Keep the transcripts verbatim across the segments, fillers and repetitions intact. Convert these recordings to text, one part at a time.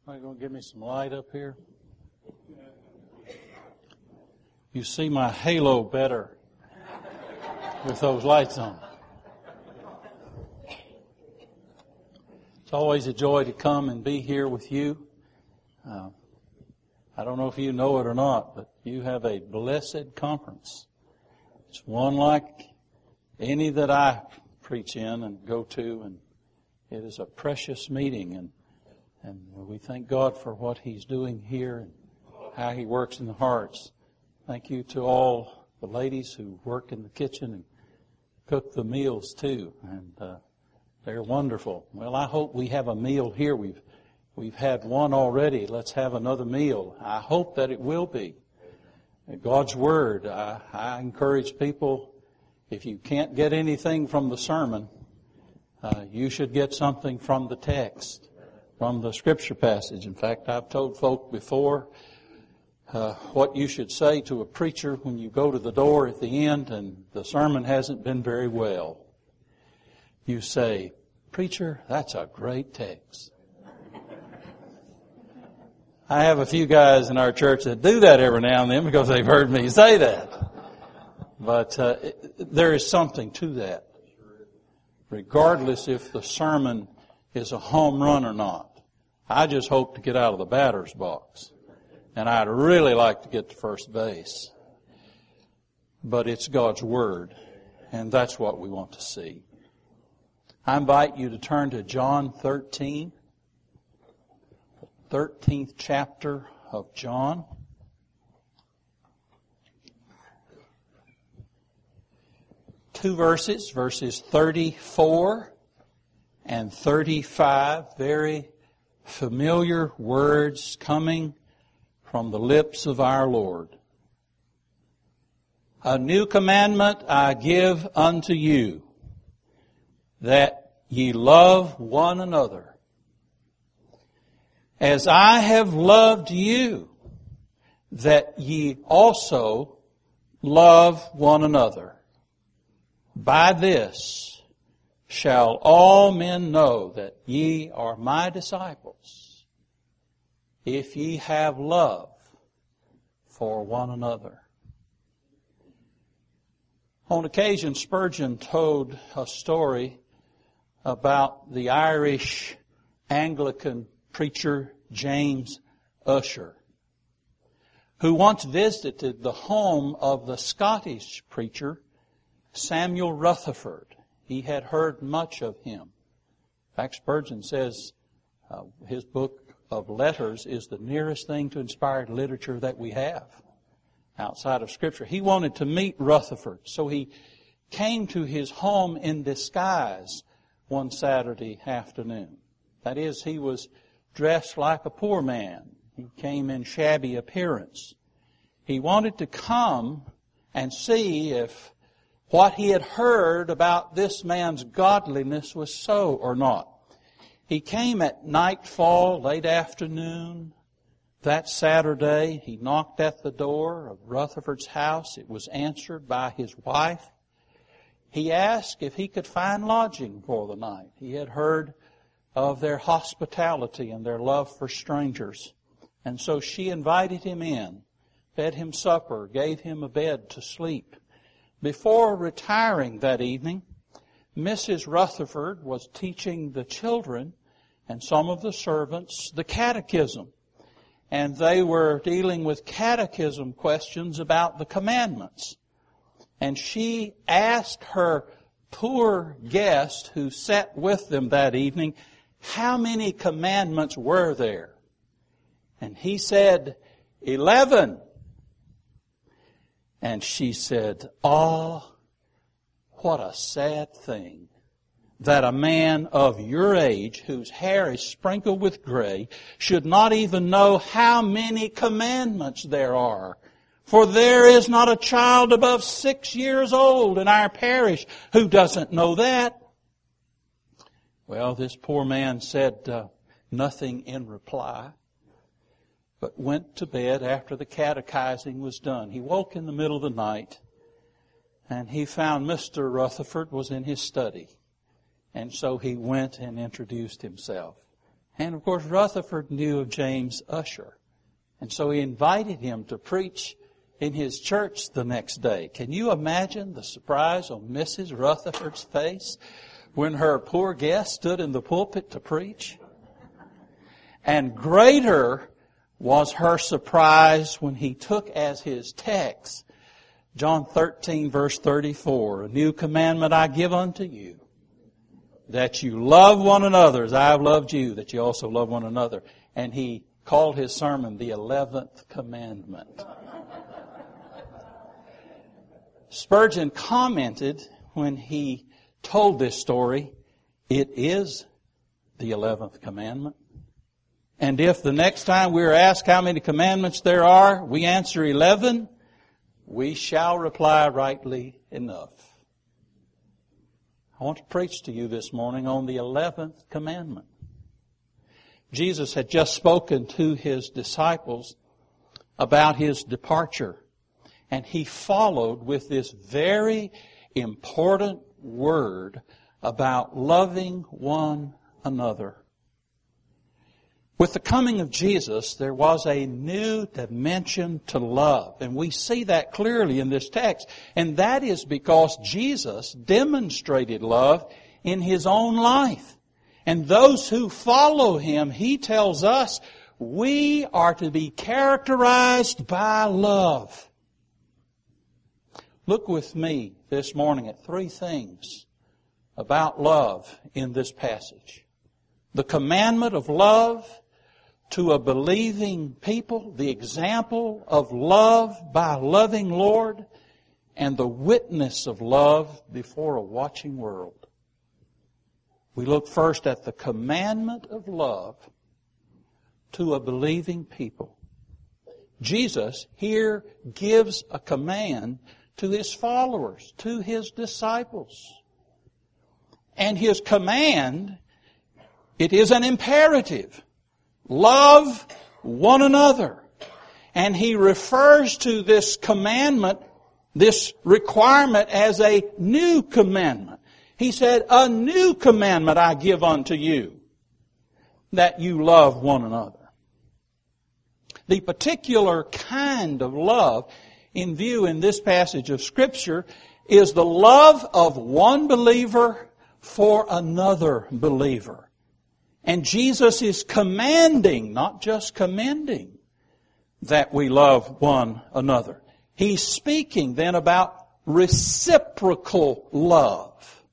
Are you going to give me some light up here? You see my halo better with those lights on. It's always a joy to come and be here with you. Uh, I don't know if you know it or not, but you have a blessed conference. It's one like any that I preach in and go to, and it is a precious meeting, and and we thank God for what He's doing here and how He works in the hearts. Thank you to all the ladies who work in the kitchen and cook the meals too, and uh, they're wonderful. Well, I hope we have a meal here. We've we've had one already. Let's have another meal. I hope that it will be God's Word. I, I encourage people, if you can't get anything from the sermon, uh, you should get something from the text, from the Scripture passage. In fact, I've told folk before uh, what you should say to a preacher when you go to the door at the end and the sermon hasn't been very well. You say, "Preacher, that's a great text." I have a few guys in our church that do that every now and then because they've heard me say that. But uh, it, there is something to that, regardless if the sermon is a home run or not. I just hope to get out of the batter's box, and I'd really like to get to first base. But it's God's Word, and that's what we want to see. I invite you to turn to John thirteen, the thirteenth chapter of John. Two verses, verses thirty-four and thirty-five, very familiar words coming from the lips of our Lord. "A new commandment I give unto you, that ye love one another. As I have loved you, that ye also love one another. By this shall all men know that ye are my disciples, if ye have love for one another." On occasion, Spurgeon told a story about the Irish Anglican preacher James Ussher, who once visited the home of the Scottish preacher Samuel Rutherford. He had heard much of him. In fact, Spurgeon says uh, his book of letters is the nearest thing to inspired literature that we have outside of Scripture. He wanted to meet Rutherford, so he came to his home in disguise one Saturday afternoon. That is, he was dressed like a poor man. He came in shabby appearance. He wanted to come and see if what he had heard about this man's godliness was so or not. He came at nightfall, late afternoon. That Saturday, he knocked at the door of Rutherford's house. It was answered by his wife. He asked if he could find lodging for the night. He had heard of their hospitality and their love for strangers. And so she invited him in, fed him supper, gave him a bed to sleep. Before retiring that evening, Missus Rutherford was teaching the children and some of the servants the catechism. And they were dealing with catechism questions about the commandments. And she asked her poor guest who sat with them that evening, how many commandments were there? And he said, eleven. And she said, "Ah, what a sad thing that a man of your age, whose hair is sprinkled with gray, should not even know how many commandments there are. For there is not a child above six years old in our parish who doesn't know that." Well, this poor man said uh, nothing in reply, but went to bed after the catechizing was done. He woke in the middle of the night, and he found Mister Rutherford was in his study. And so he went and introduced himself. And of course, Rutherford knew of James Ussher. And so he invited him to preach in his church the next day. Can you imagine the surprise on Missus Rutherford's face when her poor guest stood in the pulpit to preach? And greater was her surprise when he took as his text John thirteen, verse thirty-four, "A new commandment I give unto you, that you love one another as I have loved you, that you also love one another." And he called his sermon the eleventh commandment. Spurgeon commented when he told this story, it is the eleventh commandment. And if the next time we are asked how many commandments there are, we answer eleven, we shall reply rightly enough. I want to preach to you this morning on the eleventh commandment. Jesus had just spoken to his disciples about his departure, and he followed with this very important word about loving one another. With the coming of Jesus, there was a new dimension to love. And we see that clearly in this text. And that is because Jesus demonstrated love in his own life. And those who follow him, he tells us, we are to be characterized by love. Look with me this morning at three things about love in this passage. The commandment of love to a believing people, the example of love by a loving Lord, and the witness of love before a watching world. We look first at the commandment of love to a believing people. Jesus here gives a command to his followers, to his disciples. And his command, it is an imperative. Love one another. And he refers to this commandment, this requirement, as a new commandment. He said, "A new commandment I give unto you, that you love one another." The particular kind of love in view in this passage of Scripture is the love of one believer for another believer. And Jesus is commanding, not just commending, that we love one another. He's speaking then about reciprocal love.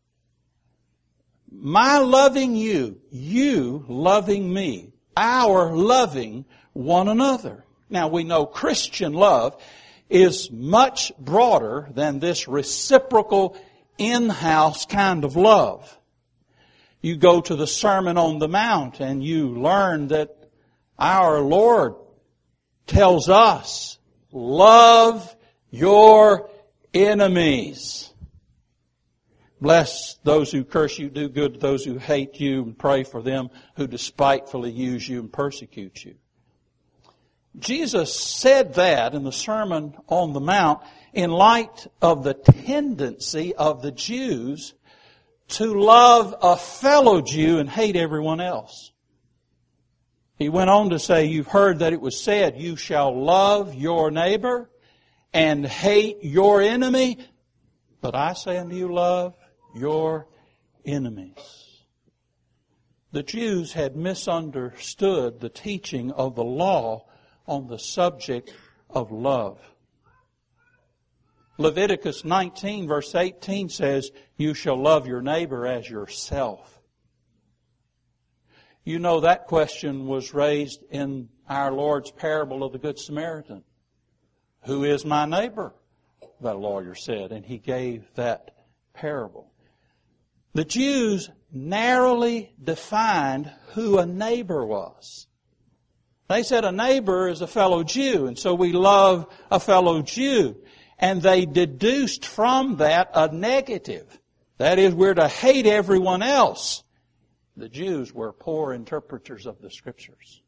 My loving you, you loving me, our loving one another. Now we know Christian love is much broader than this reciprocal in-house kind of love. You go to the Sermon on the Mount and you learn that our Lord tells us, love your enemies. Bless those who curse you, do good to those who hate you, and pray for them who despitefully use you and persecute you. Jesus said that in the Sermon on the Mount in light of the tendency of the Jews to love a fellow Jew and hate everyone else. He went on to say, you've heard that it was said, you shall love your neighbor and hate your enemy. But I say unto you, love your enemies. The Jews had misunderstood the teaching of the law on the subject of love. Leviticus nineteen verse eighteen says, you shall love your neighbor as yourself. You know that question was raised in our Lord's parable of the Good Samaritan. Who is my neighbor? That lawyer said, and he gave that parable. The Jews narrowly defined who a neighbor was. They said a neighbor is a fellow Jew, and so we love a fellow Jew. And they deduced from that a negative. That is, we're to hate everyone else. The Jews were poor interpreters of the Scriptures.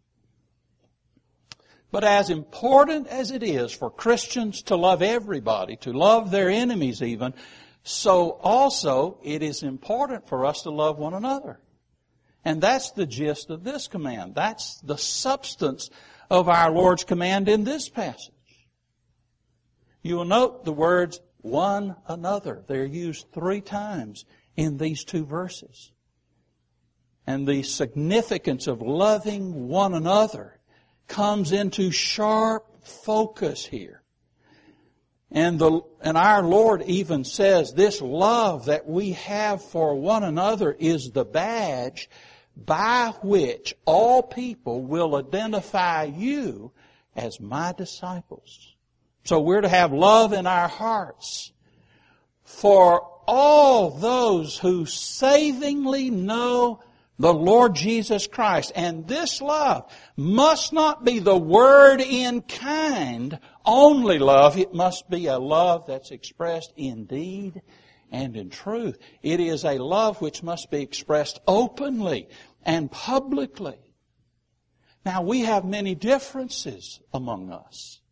But as important as it is for Christians to love everybody, to love their enemies even, so also it is important for us to love one another. And that's the gist of this command. That's the substance of our Lord's command in this passage. You will note the words one another. They're used three times in these two verses. And the significance of loving one another comes into sharp focus here. And the and our Lord even says this love that we have for one another is the badge by which all people will identify you as my disciples. So we're to have love in our hearts for all those who savingly know the Lord Jesus Christ. And this love must not be the word in kind only love. It must be a love that's expressed in deed and in truth. It is a love which must be expressed openly and publicly. Now, we have many differences among us.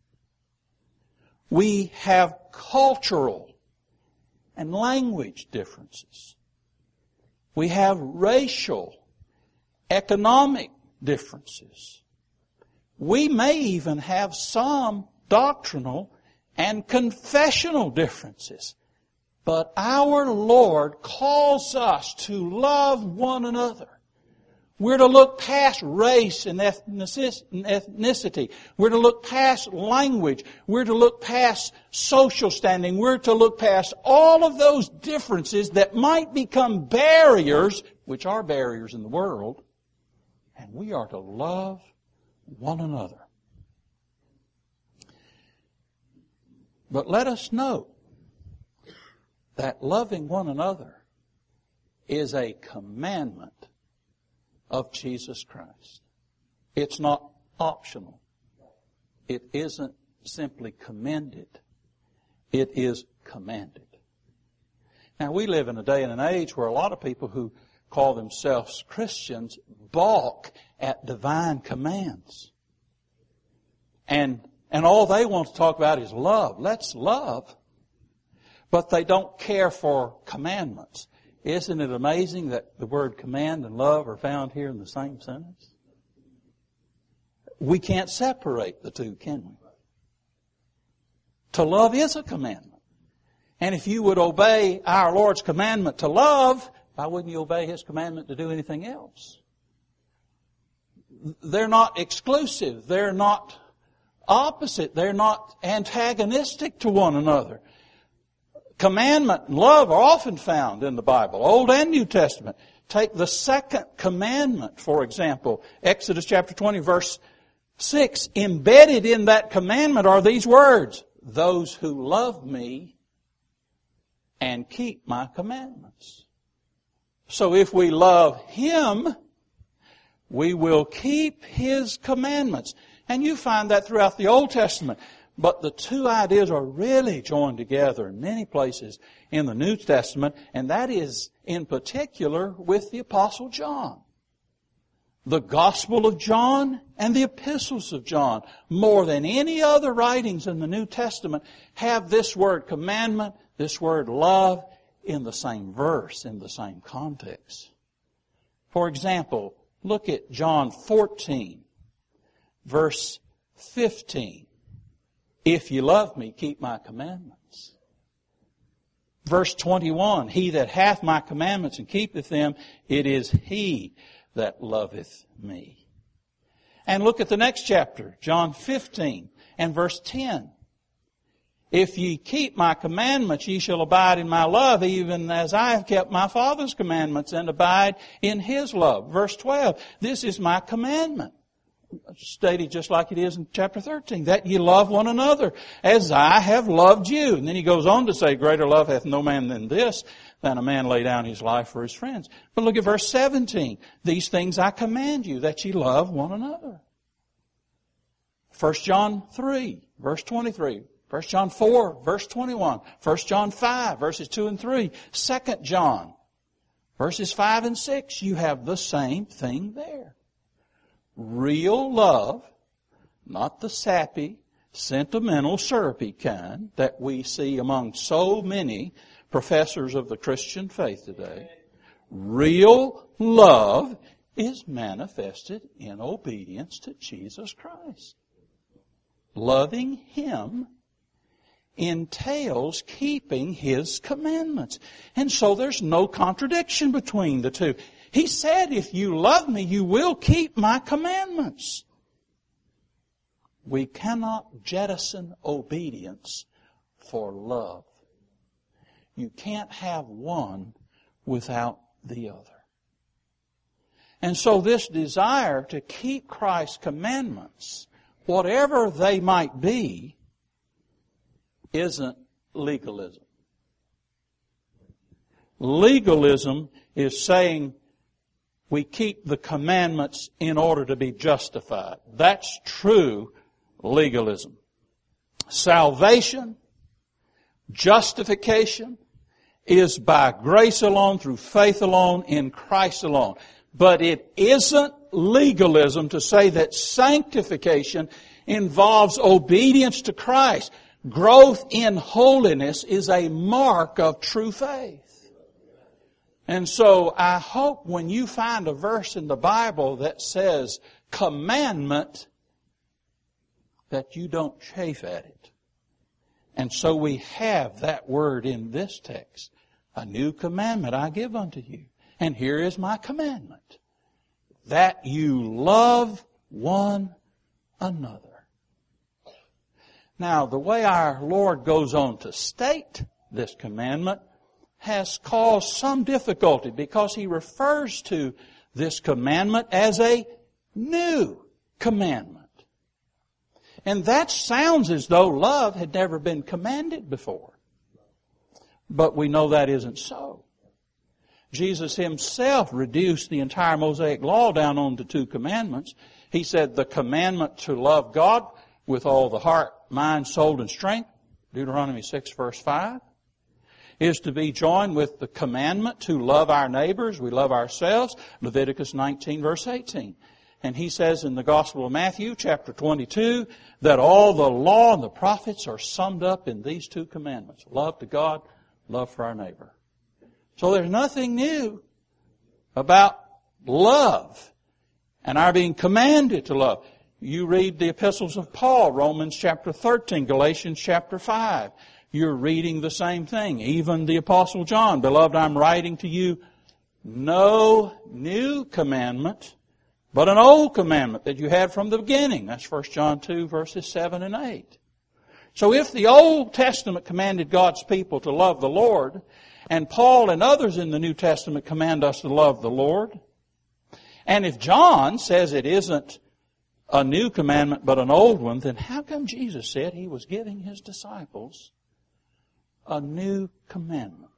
We have cultural and language differences. We have racial, economic differences. We may even have some doctrinal and confessional differences. But our Lord calls us to love one another. We're to look past race and ethnicity. We're to look past language. We're to look past social standing. We're to look past all of those differences that might become barriers, which are barriers in the world, and we are to love one another. But let us note that loving one another is a commandment of Jesus Christ. It's not optional. It isn't simply commended. It is commanded. Now, we live in a day and an age where a lot of people who call themselves Christians balk at divine commands. And, and all they want to talk about is love. Let's love. But they don't care for commandments. Isn't it amazing that the word command and love are found here in the same sentence? We can't separate the two, can we? To love is a commandment. And if you would obey our Lord's commandment to love, why wouldn't you obey His commandment to do anything else? They're not exclusive. They're not opposite. They're not antagonistic to one another. Commandment and love are often found in the Bible, Old and New Testament. Take the second commandment, for example, Exodus chapter twenty, verse six. Embedded in that commandment are these words, those who love me and keep my commandments. So if we love Him, we will keep His commandments. And you find that throughout the Old Testament. But the two ideas are really joined together in many places in the New Testament, and that is in particular with the Apostle John. The Gospel of John and the Epistles of John, more than any other writings in the New Testament, have this word commandment, this word love, in the same verse, in the same context. For example, look at John fourteen, verse fifteen. If you love me, keep my commandments. Verse twenty-one, he that hath my commandments and keepeth them, it is he that loveth me. And look at the next chapter, John fifteen and verse ten. If ye keep my commandments, ye shall abide in my love, even as I have kept my Father's commandments and abide in His love. Verse twelve, this is my commandment. Stated just like it is in chapter thirteen, that ye love one another as I have loved you. And then he goes on to say, greater love hath no man than this, than a man lay down his life for his friends. But look at verse seventeen. These things I command you, that ye love one another. First John three, verse twenty-three. First John four, verse twenty-one. First John five, verses two and three. Second John, verses five and six. You have the same thing there. Real love, not the sappy, sentimental, syrupy kind that we see among so many professors of the Christian faith today. Real love is manifested in obedience to Jesus Christ. Loving Him entails keeping His commandments. And so there's no contradiction between the two. He said, if you love me, you will keep my commandments. We cannot jettison obedience for love. You can't have one without the other. And so this desire to keep Christ's commandments, whatever they might be, isn't legalism. Legalism is saying we keep the commandments in order to be justified. That's true legalism. Salvation, justification, is by grace alone, through faith alone, in Christ alone. But it isn't legalism to say that sanctification involves obedience to Christ. Growth in holiness is a mark of true faith. And so I hope when you find a verse in the Bible that says commandment, that you don't chafe at it. And so we have that word in this text. A new commandment I give unto you. And here is my commandment. That you love one another. Now, the way our Lord goes on to state this commandment has caused some difficulty because He refers to this commandment as a new commandment. And that sounds as though love had never been commanded before. But we know that isn't so. Jesus Himself reduced the entire Mosaic Law down onto two commandments. He said the commandment to love God with all the heart, mind, soul, and strength, Deuteronomy six verse five, is to be joined with the commandment to love our neighbors, we love ourselves, Leviticus nineteen verse eighteen. And He says in the Gospel of Matthew, chapter twenty-two, that all the law and the prophets are summed up in these two commandments. Love to God, love for our neighbor. So there's nothing new about love and our being commanded to love. You read the epistles of Paul, Romans chapter thirteen, Galatians chapter five. You're reading the same thing. Even the Apostle John, beloved, I'm writing to you no new commandment, but an old commandment that you had from the beginning. That's First John two, verses seven and eight. So if the Old Testament commanded God's people to love the Lord, and Paul and others in the New Testament command us to love the Lord, and if John says it isn't a new commandment but an old one, then how come Jesus said He was giving His disciples a new commandment?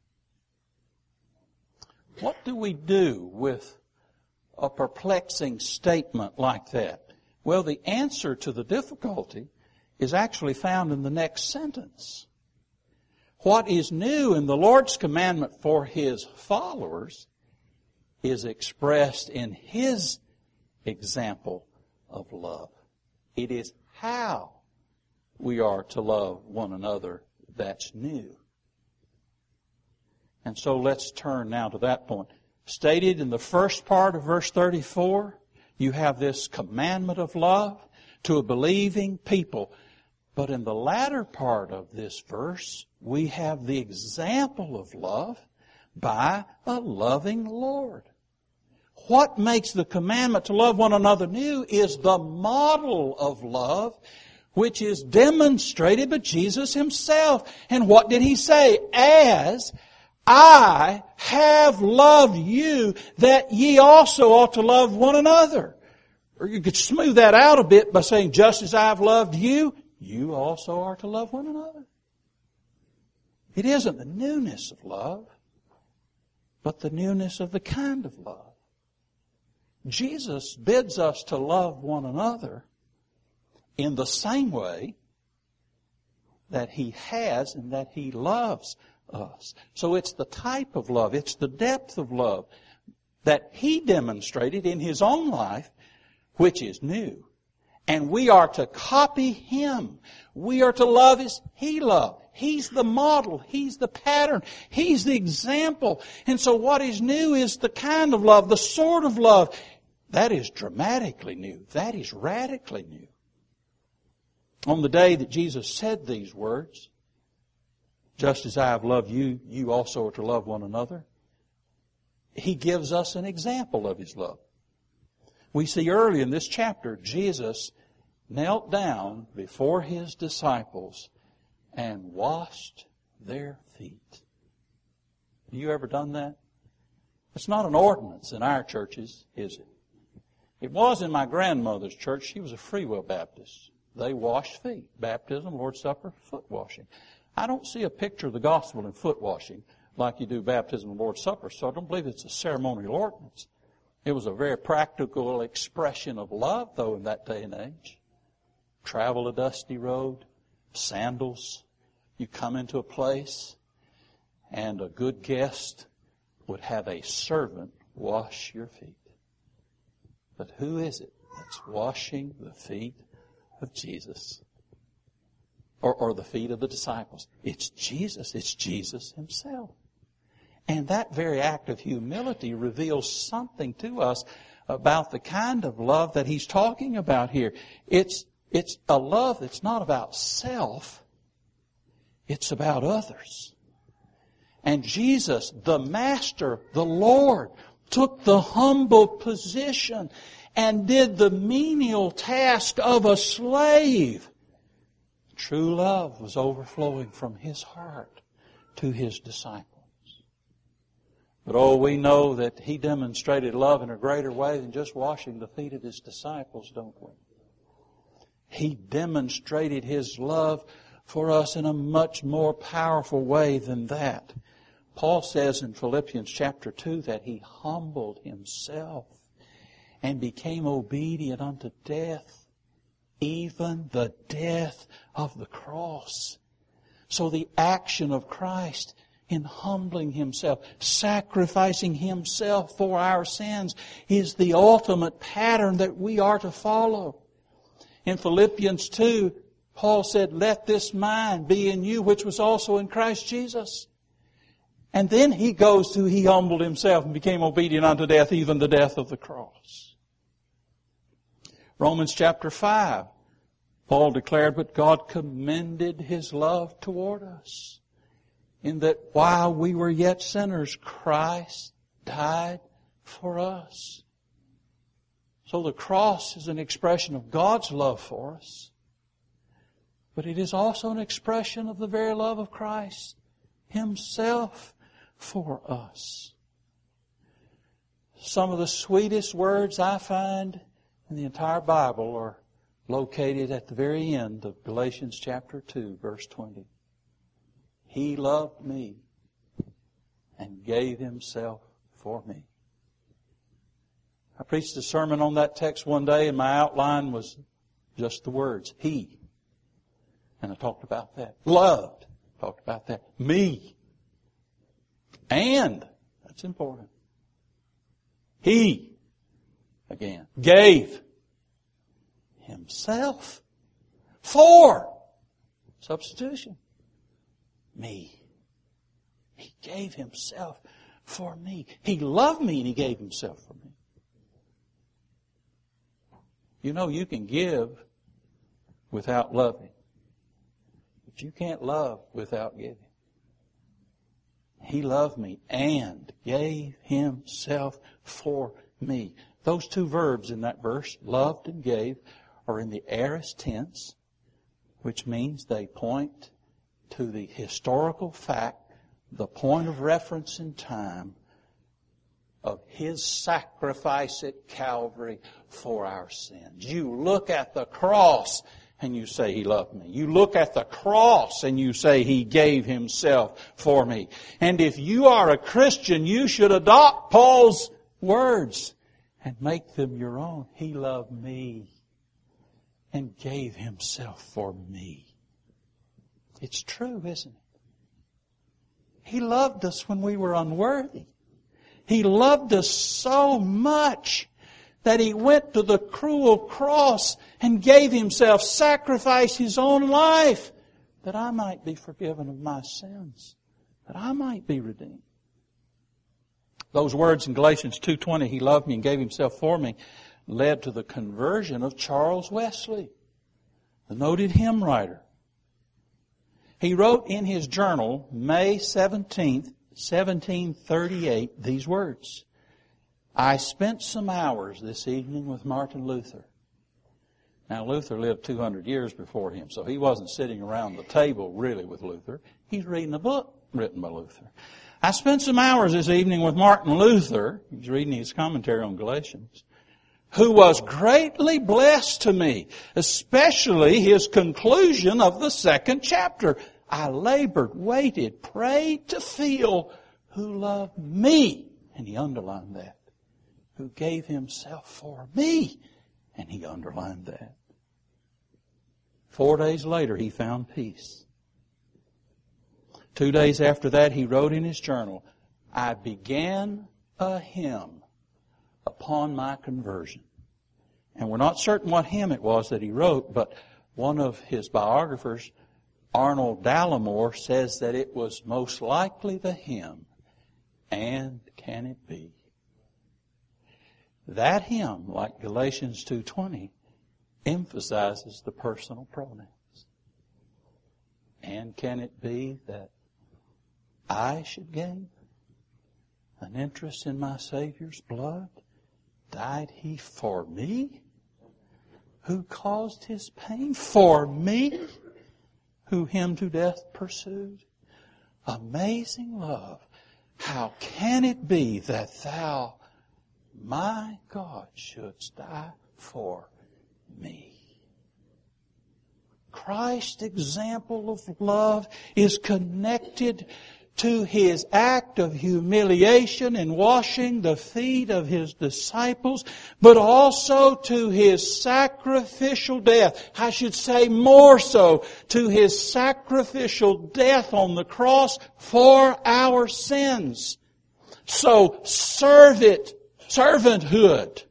What do we do with a perplexing statement like that? Well, the answer to the difficulty is actually found in the next sentence. What is new in the Lord's commandment for His followers is expressed in His example of love. It is how we are to love one another that's new. And so let's turn now to that point. Stated in the first part of verse thirty-four, you have this commandment of love to a believing people. But in the latter part of this verse, we have the example of love by a loving Lord. What makes the commandment to love one another new is the model of love which is demonstrated by Jesus Himself. And what did He say? As I have loved you, that ye also ought to love one another. Or you could smooth that out a bit by saying, just as I have loved you, you also are to love one another. It isn't the newness of love, but the newness of the kind of love. Jesus bids us to love one another in the same way that He has and that He loves us. So it's the type of love, it's the depth of love that He demonstrated in His own life, which is new. And we are to copy Him. We are to love as He loved. He's the model. He's the pattern. He's the example. And so what is new is the kind of love, the sort of love. That is dramatically new. That is radically new. On the day that Jesus said these words, just as I have loved you, you also are to love one another, He gives us an example of His love. We see early in this chapter, Jesus knelt down before His disciples and washed their feet. Have you ever done that? It's not an ordinance in our churches, is it? It was in my grandmother's church. She was a Free Will Baptist. They washed feet. Baptism, Lord's Supper, foot washing. I don't see a picture of the gospel in foot washing like you do baptism and Lord's Supper, so I don't believe it's a ceremonial ordinance. It was a very practical expression of love, though, in that day and age. Travel a dusty road, sandals. You come into a place, and a good guest would have a servant wash your feet. But who is it that's washing the feet of Jesus? Or, or the feet of the disciples? It's Jesus. It's Jesus Himself. And that very act of humility reveals something to us about the kind of love that He's talking about here. It's, it's a love that's not about self. It's about others. And Jesus, the Master, the Lord, took the humble position and did the menial task of a slave. True love was overflowing from His heart to His disciples. But oh, we know that He demonstrated love in a greater way than just washing the feet of His disciples, don't we? He demonstrated His love for us in a much more powerful way than that. Paul says in Philippians chapter two that He humbled Himself and became obedient unto death, even the death of the cross. So the action of Christ in humbling Himself, sacrificing Himself for our sins, is the ultimate pattern that we are to follow. In Philippians two, Paul said, let this mind be in you, which was also in Christ Jesus. And then he goes to, He humbled Himself and became obedient unto death, even the death of the cross. Romans chapter five, Paul declared, but God commended His love toward us, in that while we were yet sinners, Christ died for us. So the cross is an expression of God's love for us. But it is also an expression of the very love of Christ Himself for us. Some of the sweetest words I find in the entire Bible are located at the very end of Galatians chapter two, verse twenty. He loved me and gave Himself for me. I preached a sermon on that text one day, and my outline was just the words, He. And I talked about that. Loved. Talked about that. Me. And, that's important, He, again, gave Himself for, substitution, me. He gave Himself for me. He loved me and He gave Himself for me. You know, you can give without loving. But you can't love without giving. He loved me and gave Himself for me. Those two verbs in that verse, loved and gave, are in the aorist tense, which means they point to the historical fact, the point of reference in time of His sacrifice at Calvary for our sins. You look at the cross and you say, He loved me. You look at the cross and you say, He gave Himself for me. And if you are a Christian, you should adopt Paul's words and make them your own. He loved me and gave Himself for me. It's true, isn't it? He loved us when we were unworthy. He loved us so much that He went to the cruel cross and gave Himself, sacrificed His own life that I might be forgiven of my sins, that I might be redeemed. Those words in Galatians two twenty, He loved me and gave Himself for me, led to the conversion of Charles Wesley, the noted hymn writer. He wrote in his journal, May seventeenth, seventeen thirty-eight, these words: I spent some hours this evening with Martin Luther. Now, Luther lived two hundred years before him, so he wasn't sitting around the table really with Luther. He's reading a book written by Luther. I spent some hours this evening with Martin Luther, he's reading his commentary on Galatians, who was greatly blessed to me, especially his conclusion of the second chapter. I labored, waited, prayed to feel who loved me, and he underlined that, who gave Himself for me, and he underlined that. Four days later, he found peace. Two days after that, he wrote in his journal, I began a hymn upon my conversion. And we're not certain what hymn it was that he wrote, but one of his biographers, Arnold Dallimore, says that it was most likely the hymn, And Can It Be? That hymn, like Galatians two twenty, emphasizes the personal pronouns. And can it be that I should gain an interest in my Savior's blood? Died He for me? Who caused His pain? For me? Who Him to death pursued? Amazing love. How can it be that Thou, my God, shouldst die for me? Christ's example of love is connected to His act of humiliation in washing the feet of His disciples, but also to His sacrificial death. I should say more so, to His sacrificial death on the cross for our sins. So serve it, servanthood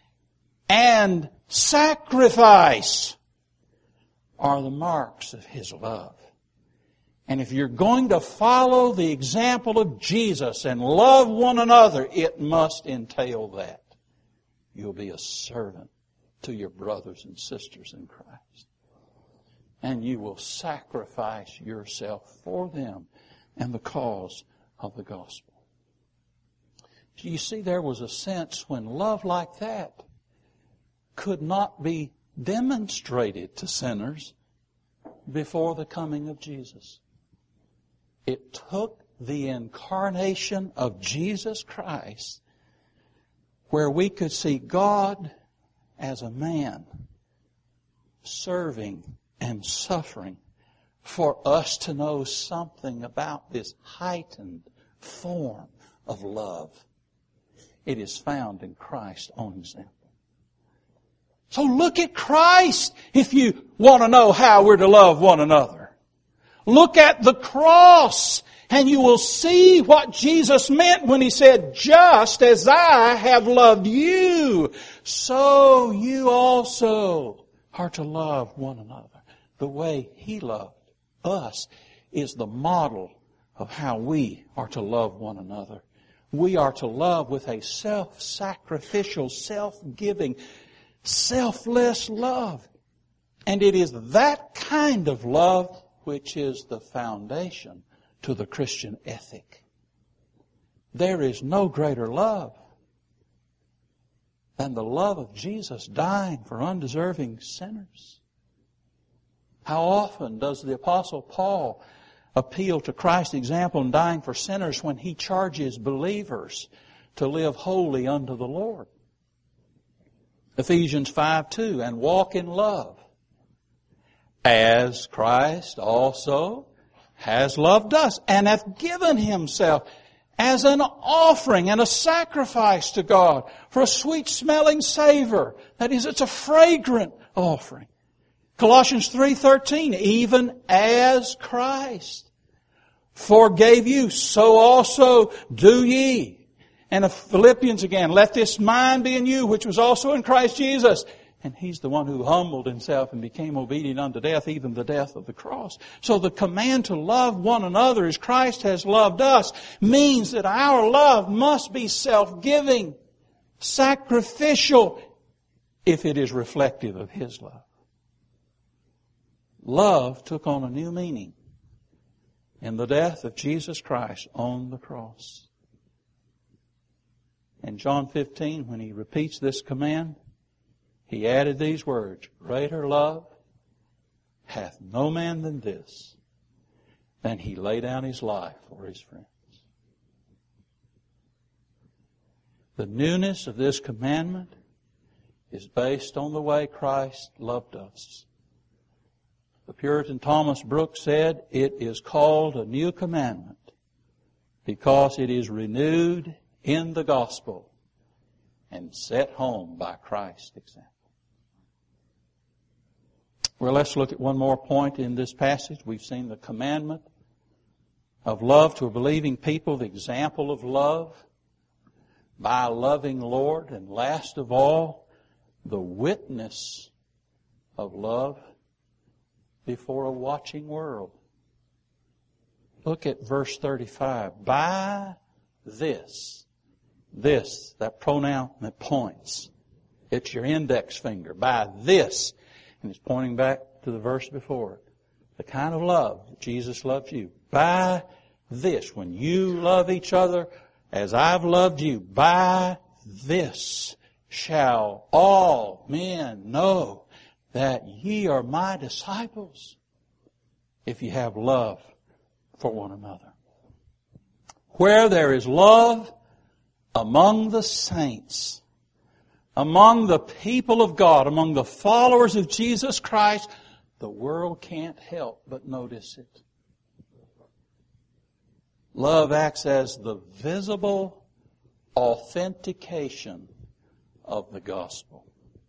and sacrifice are the marks of His love. And if you're going to follow the example of Jesus and love one another, it must entail that. You'll be a servant to your brothers and sisters in Christ. And you will sacrifice yourself for them and the cause of the gospel. You see, there was a sense when love like that could not be demonstrated to sinners before the coming of Jesus. It took the incarnation of Jesus Christ, where we could see God as a man serving and suffering, for us to know something about this heightened form of love. It is found in Christ's own example. So look at Christ if you want to know how we're to love one another. Look at the cross and you will see what Jesus meant when He said, just as I have loved you, so you also are to love one another. The way He loved us is the model of how we are to love one another. We are to love with a self-sacrificial, self-giving, selfless love. And it is that kind of love which is the foundation to the Christian ethic. There is no greater love than the love of Jesus dying for undeserving sinners. How often does the Apostle Paul appeal to Christ's example in dying for sinners when he charges believers to live holy unto the Lord? Ephesians five two, and walk in love, as Christ also has loved us, and hath given Himself as an offering and a sacrifice to God for a sweet-smelling savor. That is, it's a fragrant offering. Colossians three thirteen, even as Christ forgave you, so also do ye. And Philippians again, let this mind be in you, which was also in Christ Jesus. And He's the one who humbled Himself and became obedient unto death, even the death of the cross. So the command to love one another as Christ has loved us means that our love must be self-giving, sacrificial, if it is reflective of His love. Love took on a new meaning in the death of Jesus Christ on the cross. In John fifteen, when He repeats this command, He added these words, greater love hath no man than this, than he lay down his life for his friends. The newness of this commandment is based on the way Christ loved us. The Puritan Thomas Brooks said, it is called a new commandment because it is renewed in the gospel and set home by Christ's example. Well, let's look at one more point in this passage. We've seen the commandment of love to a believing people, the example of love by a loving Lord, and last of all, the witness of love before a watching world. Look at verse thirty-five. By this, this, that pronoun that points, it's your index finger. By this, and it's pointing back to the verse before it. The kind of love that Jesus loves you. By this, when you love each other as I've loved you, by this shall all men know that ye are my disciples, if you have love for one another. Where there is love among the saints, among the people of God, among the followers of Jesus Christ, the world can't help but notice it. Love acts as the visible authentication of the gospel.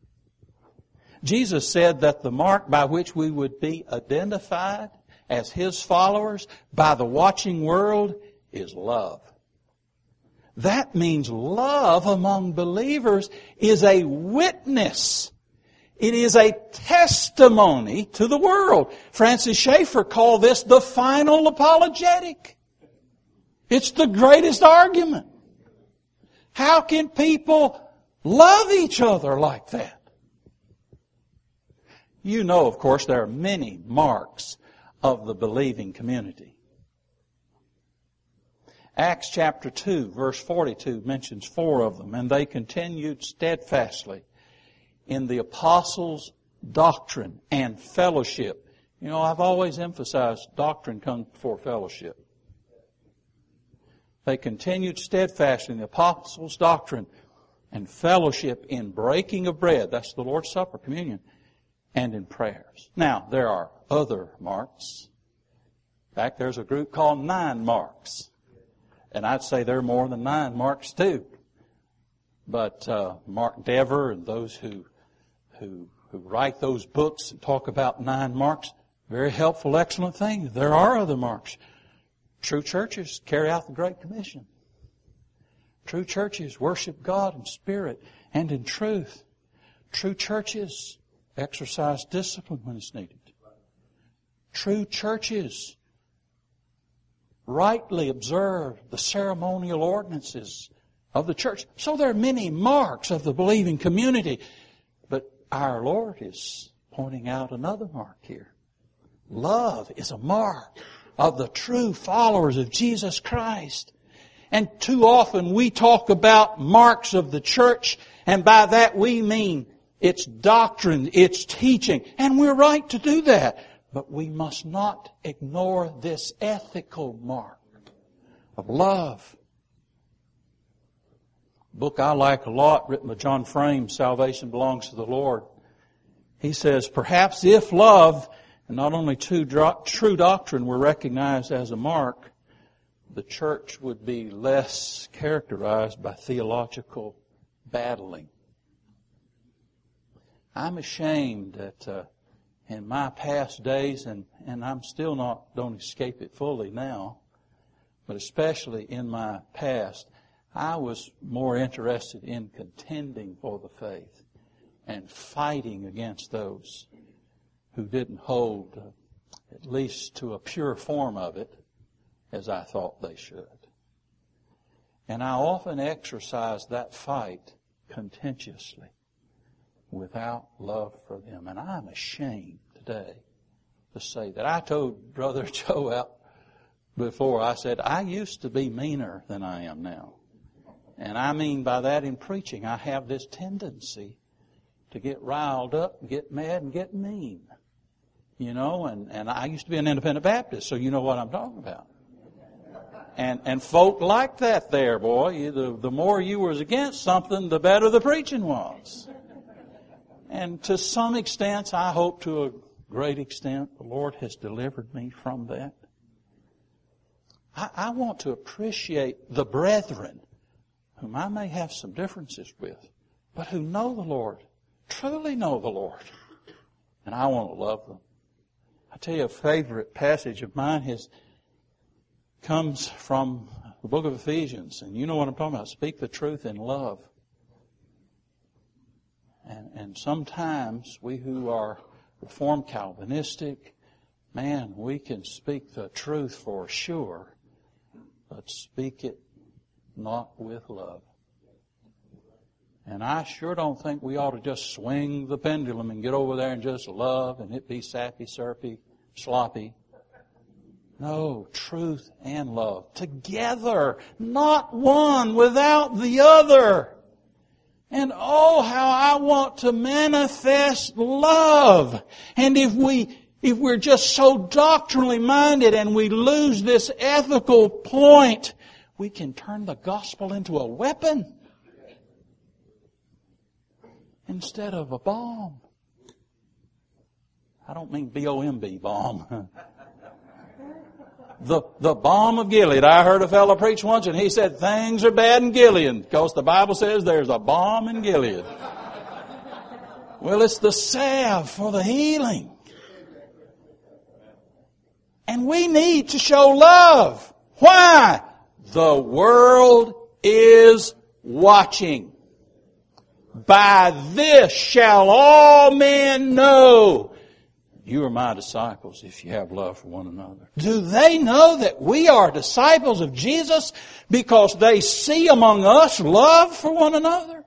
Jesus said that the mark by which we would be identified as His followers by the watching world is love. That means love among believers is a witness. It is a testimony to the world. Francis Schaeffer called this the final apologetic. It's the greatest argument. How can people love each other like that? You know, of course, there are many marks of the believing community. Acts chapter two, verse forty-two mentions four of them, and they continued steadfastly in the apostles' doctrine and fellowship. You know, I've always emphasized doctrine comes before fellowship. They continued steadfastly in the apostles' doctrine and fellowship in breaking of bread. That's the Lord's Supper, communion. And in prayers. Now, there are other marks. In fact, there's a group called Nine Marks. And I'd say there are more than nine marks too. But uh, Mark Dever and those who, who who write those books and talk about nine marks, very helpful, excellent thing. There are other marks. True churches carry out the Great Commission. True churches worship God in spirit and in truth. True churches exercise discipline when it's needed. True churches rightly observe the ceremonial ordinances of the church. So there are many marks of the believing community. But our Lord is pointing out another mark here. Love is a mark of the true followers of Jesus Christ. And too often we talk about marks of the church, and by that we mean its doctrine, its teaching. And we're right to do that. But we must not ignore this ethical mark of love. A book I like a lot, written by John Frame, Salvation Belongs to the Lord. He says, perhaps if love and not only true, true doctrine were recognized as a mark, the church would be less characterized by theological battling. I'm ashamed that uh, in my past days, and, and I'm still not, don't escape it fully now, but especially in my past, I was more interested in contending for the faith and fighting against those who didn't hold, uh, at least to a pure form of it, as I thought they should. And I often exercise that fight contentiously without love for them. And I'm ashamed today to say that. I told Brother Joe out before, I said, I used to be meaner than I am now. And I mean by that in preaching, I have this tendency to get riled up, get mad, and get mean. You know, and, and I used to be an independent Baptist, so you know what I'm talking about. And and folk like that there, boy. The, the more you was against something, the better the preaching was. And to some extent, I hope to a great extent, the Lord has delivered me from that. I, I want to appreciate the brethren, whom I may have some differences with, but who know the Lord, truly know the Lord. And I want to love them. I tell you, a favorite passage of mine is comes from the book of Ephesians. And you know what I'm talking about. Speak the truth in love. And, and sometimes we who are Reformed Calvinistic, man, we can speak the truth for sure, but speak it not with love. And I sure don't think we ought to just swing the pendulum and get over there and just love and it be sappy, syrupy, sloppy. No, truth and love together, not one without the other. And oh, how I want to manifest love. And if we, if we're just so doctrinally minded and we lose this ethical point, we can turn the gospel into a weapon instead of a bomb. I don't mean B O M B, bomb. The, the balm of Gilead. I heard a fellow preach once and he said, things are bad in Gilead because the Bible says there's a balm in Gilead. Well, it's the salve for the healing. And we need to show love. Why? The world is watching. By this shall all men know you are my disciples if you have love for one another. Do they know that we are disciples of Jesus because they see among us love for one another?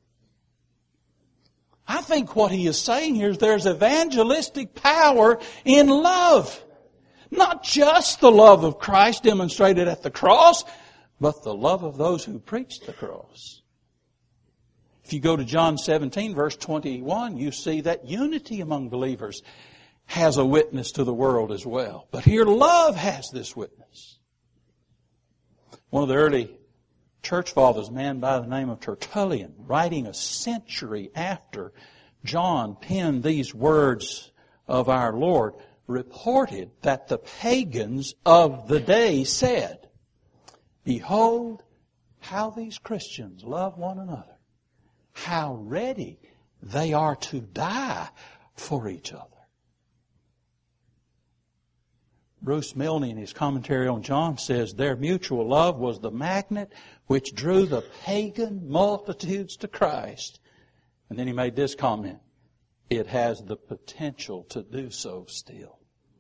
I think what he is saying here is there's evangelistic power in love. Not just the love of Christ demonstrated at the cross, but the love of those who preach the cross. If you go to John seventeen, verse twenty-one, you see that unity among believers has a witness to the world as well. But here love has this witness. One of the early church fathers, a man by the name of Tertullian, writing a century after John penned these words of our Lord, reported that the pagans of the day said, behold, how these Christians love one another. How ready they are to die for each other. Bruce Milne, in his commentary on John, says their mutual love was the magnet which drew the pagan multitudes to Christ. And then he made this comment, it has the potential to do so still.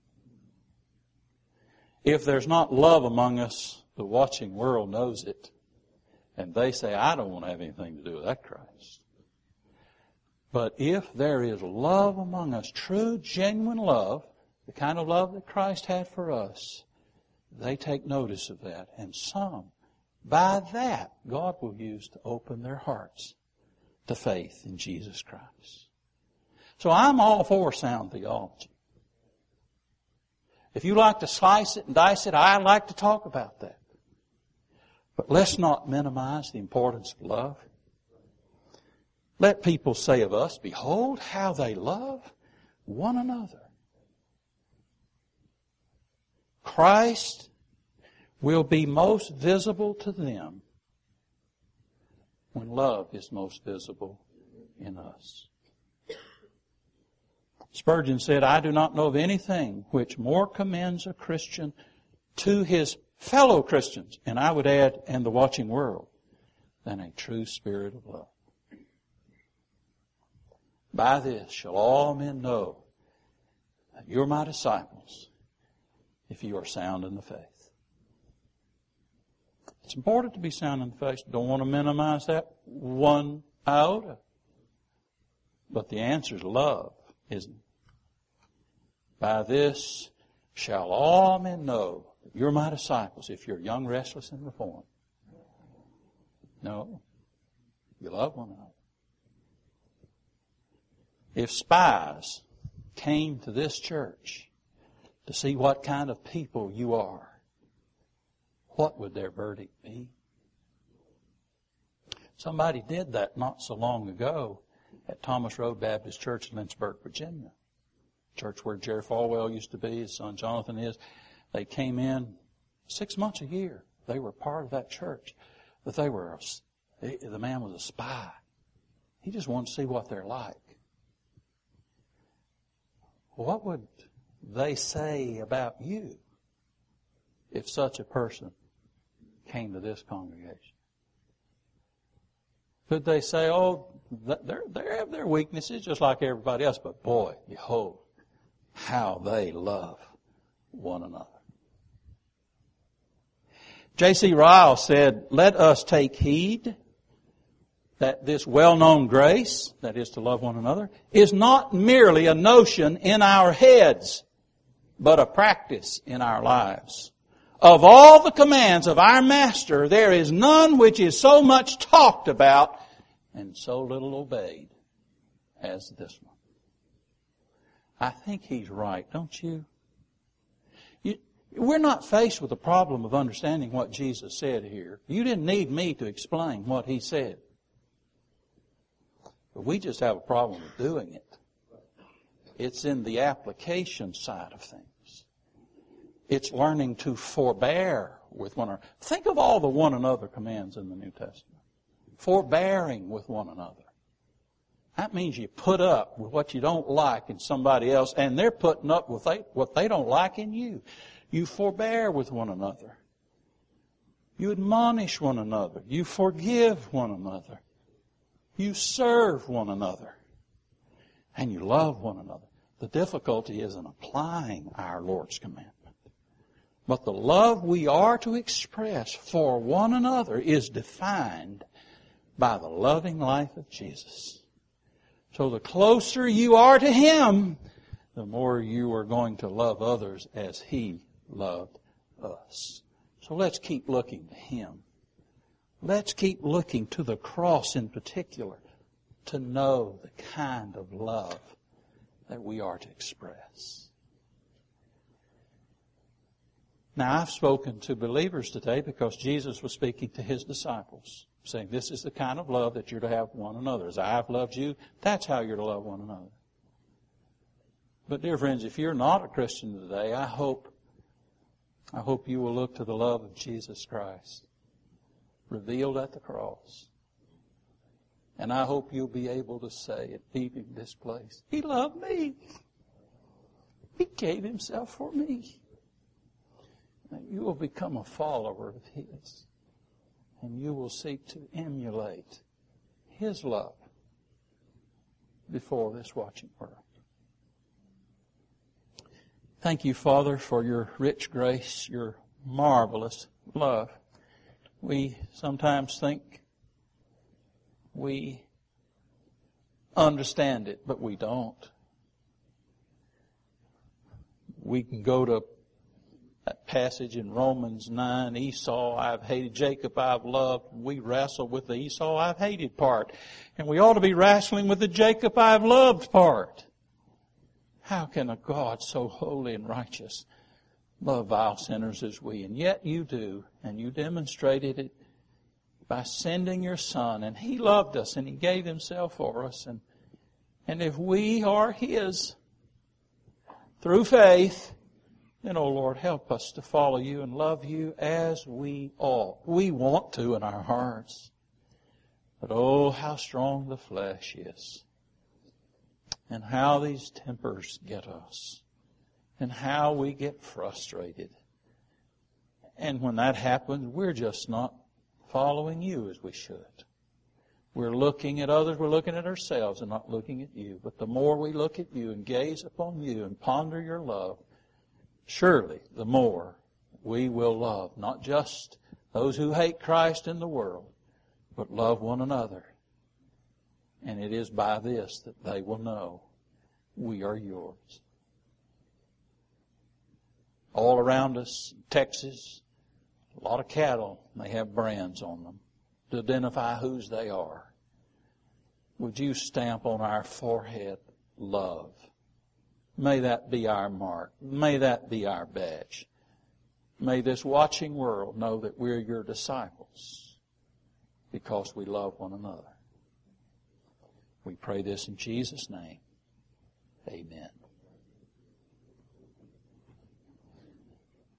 If there's not love among us, the watching world knows it. And they say, I don't want to have anything to do with that Christ. But if there is love among us, true, genuine love, the kind of love that Christ had for us, they take notice of that. And some, by that, God will use to open their hearts to faith in Jesus Christ. So I'm all for sound theology. If you like to slice it and dice it, I like to talk about that. But let's not minimize the importance of love. Let people say of us, behold how they love one another. Christ will be most visible to them when love is most visible in us. Spurgeon said, I do not know of anything which more commends a Christian to his fellow Christians, and I would add, and the watching world, than a true spirit of love. By this shall all men know that you're my disciples, if you are sound in the faith. It's important to be sound in the faith. Don't want to minimize that one iota. But the answer is love, isn't it? By this shall all men know that you're my disciples, if you're young, restless, and reformed. No. You love one another. If spies came to this church to see what kind of people you are, what would their verdict be? Somebody did that not so long ago at Thomas Road Baptist Church in Lynchburg, Virginia. Church where Jerry Falwell used to be, his son Jonathan is. They came in six months a year. They were part of that church. But they were, a, the man was a spy. He just wanted to see what they're like. What would they say about you if such a person came to this congregation? Could they say, oh, they they have their weaknesses just like everybody else, but boy, behold, how they love one another. J C Ryle said, let us take heed that this well-known grace, that is to love one another, is not merely a notion in our heads, but a practice in our lives. Of all the commands of our Master, there is none which is so much talked about and so little obeyed as this one. I think he's right, don't you? you? We're not faced with the problem of understanding what Jesus said here. You didn't need me to explain what he said. But we just have a problem with doing it. It's in the application side of things. It's learning to forbear with one another. Think of all the one another commands in the New Testament. Forbearing with one another. That means you put up with what you don't like in somebody else, and they're putting up with what they don't like in you. You forbear with one another. You admonish one another. You forgive one another. You serve one another. And you love one another. The difficulty is in applying our Lord's commandment. But the love we are to express for one another is defined by the loving life of Jesus. So the closer you are to Him, the more you are going to love others as He loved us. So let's keep looking to Him. Let's keep looking to the cross in particular to know the kind of love that we are to express. Now, I've spoken to believers today because Jesus was speaking to His disciples, saying this is the kind of love that you're to have one another. As I've loved you, that's how you're to love one another. But dear friends, if you're not a Christian today, I hope, I hope you will look to the love of Jesus Christ, revealed at the cross. And I hope you'll be able to say at leaving this place, He loved me. He gave Himself for me. And you will become a follower of His. And you will seek to emulate His love before this watching world. Thank you, Father, for your rich grace, your marvelous love. We sometimes think we understand it, but we don't. We can go to that passage in Romans nine, Esau, I've hated, Jacob, I've loved. We wrestle with the Esau, I've hated part. And we ought to be wrestling with the Jacob, I've loved part. How can a God so holy and righteous love vile sinners as we? And yet you do, and you demonstrated it by sending your Son, and He loved us, and He gave Himself for us. And, and if we are His through faith, then, oh Lord, help us to follow You and love You as we ought. We want to in our hearts. But oh, how strong the flesh is. And how these tempers get us. And how we get frustrated. And when that happens, we're just not following You as we should. We're looking at others, we're looking at ourselves and not looking at you. But the more we look at you and gaze upon you and ponder your love, surely the more we will love not just those who hate Christ in the world, but love one another. And it is by this that they will know we are yours. All around us, Texas, a lot of cattle, they have brands on them to identify whose they are. Would you stamp on our forehead love? May that be our mark. May that be our badge. May this watching world know that we're your disciples because we love one another. We pray this in Jesus' name. Amen.